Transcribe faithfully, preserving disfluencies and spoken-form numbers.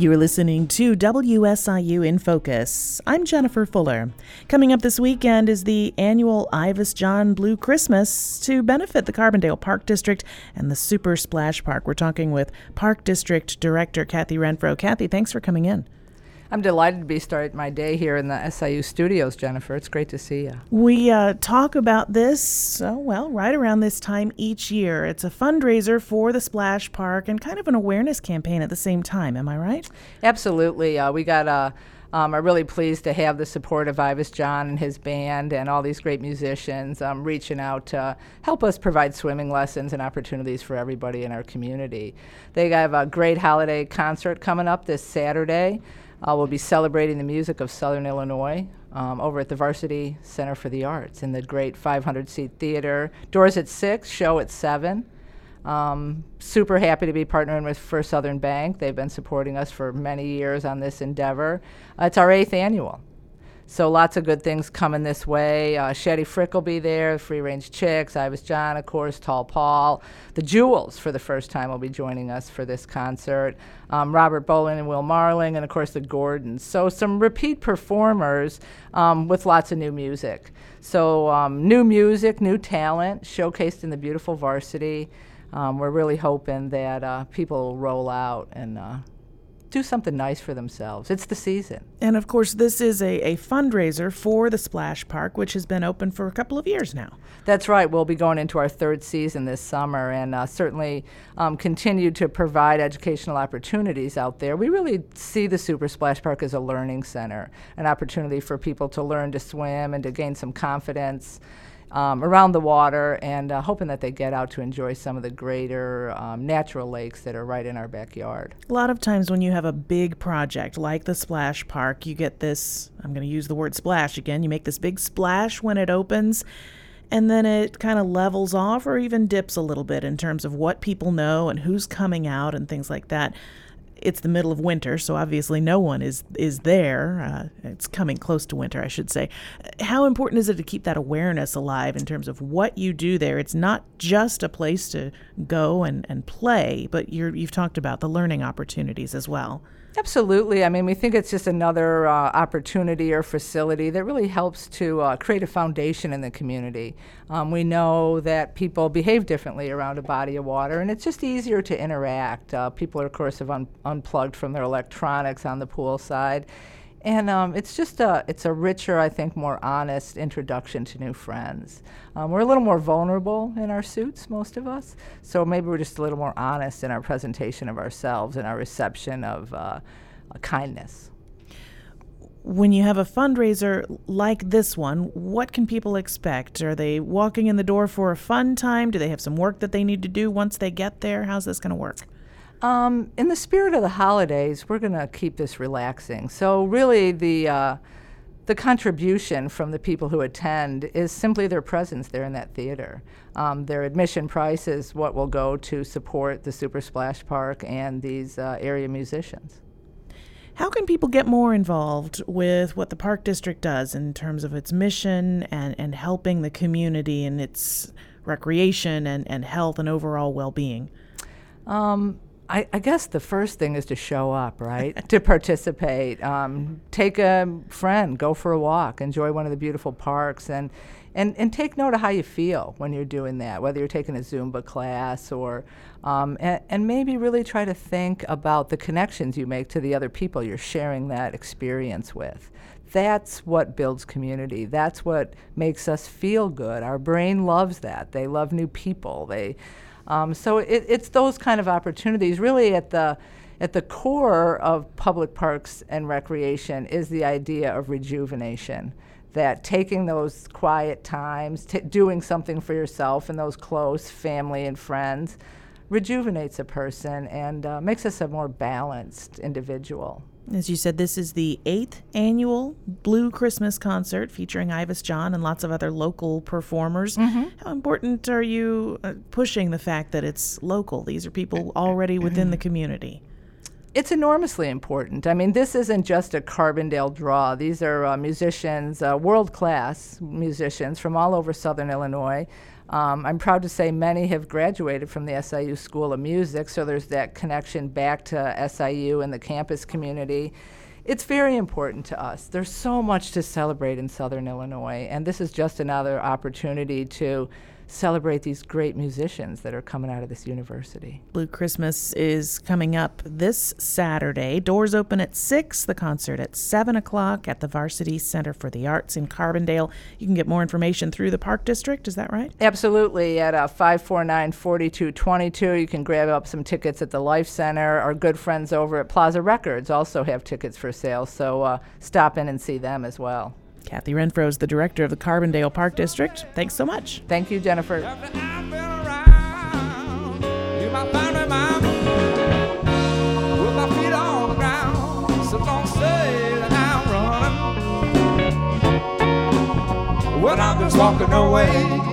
You're listening to W S I U In Focus. I'm Jennifer Fuller. Coming up this weekend is the annual Ivas John Blue Christmas to benefit the Carbondale Park District and the Super Splash Park. We're talking with Park District Director Kathy Renfro. Kathy, thanks for coming in. I'm delighted to be starting my day here in the S I U studios, Jennifer. It's great to see you. We uh, talk about this, oh, well, right around this time each year. It's a fundraiser for the Splash Park and kind of an awareness campaign at the same time. Am I right? Absolutely. Uh, we got a... Um, I'm really pleased to have the support of Ivas John and his band and all these great musicians um, reaching out to help us provide swimming lessons and opportunities for everybody in our community. They have a great holiday concert coming up this Saturday. Uh, we'll be celebrating the music of Southern Illinois um, over at the Varsity Center for the Arts in the great five hundred seat theater. Doors at six, show at seven. Um, super happy to be partnering with First Southern Bank. They've been supporting us for many years on this endeavor. Uh, it's our eighth annual. So lots of good things coming this way. Uh, Shetty Frick will be there, Free Range Chicks, Ivas John, of course, Tall Paul. The Jewels, for the first time, will be joining us for this concert. Um, Robert Bolin and Will Marling, and of course the Gordons. So some repeat performers um, with lots of new music. So um, new music, new talent, showcased in the beautiful Varsity. Um, we're really hoping that uh, people will roll out and uh, do something nice for themselves. It's the season. And of course, this is a, a fundraiser for the Splash Park, which has been open for a couple of years now. That's right. We'll be going into our third season this summer and uh, certainly um, continue to provide educational opportunities out there. We really see the Super Splash Park as a learning center, an opportunity for people to learn to swim and to gain some confidence Um, around the water, and uh, hoping that they get out to enjoy some of the greater um, natural lakes that are right in our backyard. A lot of times when you have a big project like the Splash Park, you get this, I'm going to use the word splash again, you make this big splash when it opens, and then it kind of levels off or even dips a little bit in terms of what people know and who's coming out and things like that. It's the middle of winter, so obviously no one is is there. Uh, it's coming close to winter, I should say. How important is it to keep that awareness alive in terms of what you do there? It's not just a place to go and, and play, but you're, you've talked about the learning opportunities as well. Absolutely. I mean, we think it's just another uh, opportunity or facility that really helps to uh, create a foundation in the community. Um, we know that people behave differently around a body of water, and it's just easier to interact. Uh, people, of course, have un- unplugged from their electronics on the pool side. And um, it's just a, it's a richer, I think, more honest introduction to new friends. Um, we're a little more vulnerable in our suits, most of us, so maybe we're just a little more honest in our presentation of ourselves and our reception of uh, kindness. When you have a fundraiser like this one, what can people expect? Are they walking in the door for a fun time? Do they have some work that they need to do once they get there? How's this going to work? Um, in the spirit of the holidays, we're going to keep this relaxing. So really the uh, the contribution from the people who attend is simply their presence there in that theater. Um, their admission price is what will go to support the Super Splash Park and these uh, area musicians. How can people get more involved with what the Park District does in terms of its mission and, and helping the community in its recreation and, and health and overall well-being? Um, I, I guess the first thing is to show up, right? To participate. Um, take a friend, go for a walk, enjoy one of the beautiful parks, and, and, and take note of how you feel when you're doing that, whether you're taking a Zumba class or, um, and, and maybe really try to think about the connections you make to the other people you're sharing that experience with. That's what builds community. That's what makes us feel good. Our brain loves that. They love new people. They Um, so it, it's those kind of opportunities. Really at the at the core of public parks and recreation is the idea of rejuvenation, that taking those quiet times, t- doing something for yourself and those close family and friends rejuvenates a person and uh, makes us a more balanced individual. As you said, this is the eighth annual Blue Christmas concert featuring Ivas John and lots of other local performers. Mm-hmm. How important are you uh, pushing the fact that it's local? These are people already within the community. It's enormously important. I mean, this isn't just a Carbondale draw. These are uh, musicians, uh, world-class musicians from all over Southern Illinois. Um, I'm proud to say many have graduated from the S I U School of Music, so there's that connection back to S I U and the campus community. It's very important to us. There's so much to celebrate in Southern Illinois, and this is just another opportunity to celebrate these great musicians that are coming out of this university. Blue Christmas is coming up this Saturday. Doors open at six, the concert at seven o'clock at the Varsity Center for the Arts in Carbondale. You can get more information through the Park District, is that right? Absolutely, at uh, five four nine, four two two two. You can grab up some tickets at the Life Center. Our good friends over at Plaza Records also have tickets for sale, so uh, stop in and see them as well. Kathy Renfro is the director of the Carbondale Park District. Thanks so much. Thank you, Jennifer. Well, I'm just walking away.